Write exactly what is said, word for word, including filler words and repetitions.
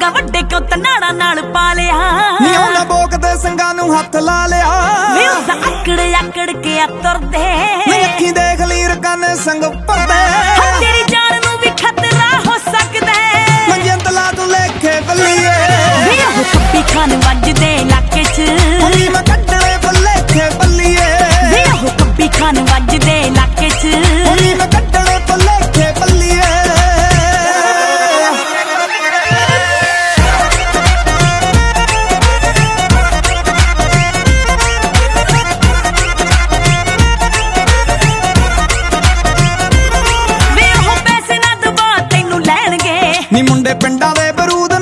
ਏਡਾ ਵੱਡੇ ਕਿਉਂ ਤਨਾੜਾ ਨਾਲ ਪਾ ਲਿਆ ਨੀ ਉਹਨਾਂ ਬੋਕਦੇ ਸੰਗਾਂ ਨੂੰ ਹੱਥ ਲਾ ਲਿਆ ਵੇ ਉਸ ਆਕੜ ਆਕੜ ਕੇ ਆ ਤੁਰਦੇ ਨੀ ਅੱਖੀਂ ਦੇਖ ਲੀਰ ਕੰਨ ਸੰਗ ਪਰਦੇ ਤੇਰੀ ਜਾਨ ਨੂੰ ਵੀ ਖਤਰਾ ਹੋ ਸਕਦਾ ਮੰਜੇ ਤਲਾ ਤੂੰ ਲੇਖੇ ਬੱਲੀਏ ਵੇ ਉਹ ਖੱਬੀ ਖਾਨ ਵੱਜਦੇ ਇਲਾਕੇ 'ਚ ਨੀ ਮੈਂ ਕੱਢਣੇ ਬੱਲੇਖੇ ਬੱਲੀਏ ਵੇ ਉਹ ਖੱਬੀ ਖਾਨ ਵੱਜਦੇ ਇਲਾਕੇ 'ਚ ਨੀ ਮੈਂ ਕੱਢਣੇ ਬੱਲੇਖੇ ਬੱਲੀਏ ਨੀ ਮੁੰਡੇ ਪਿੰਡਾਂ ਦੇ ਬਰੂਦ